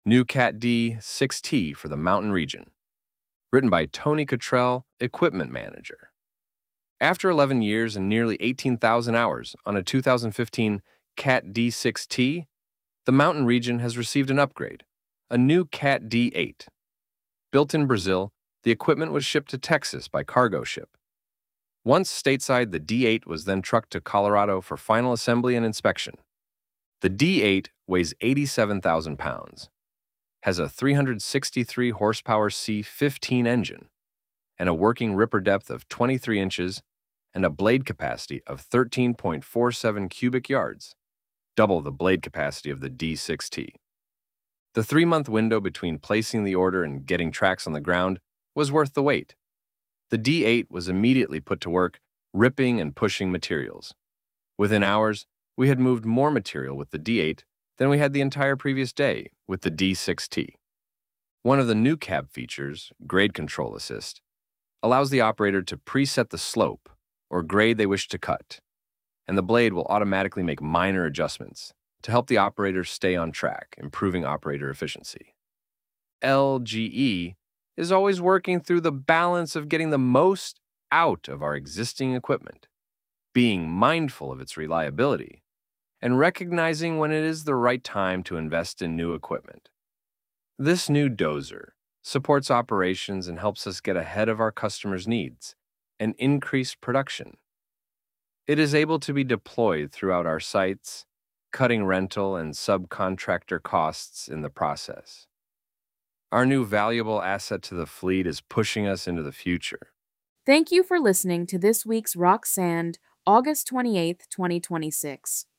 New Cat D6T for the Mountain Region. Written by Tony Cottrell, Equipment Manager. After 11 years and nearly 18,000 hours on a 2015 Cat D6T, the Mountain Region has received an upgrade, a new Cat D8. Built in Brazil, the equipment was shipped to Texas by cargo ship. Once stateside, the D8 was then trucked to Colorado for final assembly and inspection. The D8 weighs 87,000 pounds, has a 363 horsepower C15 engine, and a working ripper depth of 23 inches and a blade capacity of 13.47 cubic yards, double the blade capacity of the D6T. The 3-month window between placing the order and getting tracks on the ground was worth the wait. The D8 was immediately put to work, ripping and pushing materials. Within hours, we had moved more material with the D8 than we had the entire previous day with the D6T. One of the new cab features, Grade Control Assist, allows the operator to preset the slope or grade they wish to cut, and the blade will automatically make minor adjustments to help the operator stay on track, improving operator efficiency. LGE is always working through the balance of getting the most out of our existing equipment, being mindful of its reliability, and recognizing when it is the right time to invest in new equipment. This new dozer supports operations and helps us get ahead of our customers' needs and increase production. It is able to be deployed throughout our sites, cutting rental and subcontractor costs in the process. Our new valuable asset to the fleet is pushing us into the future. Thank you for listening to this week's Rock Sand, August 28th, 2026.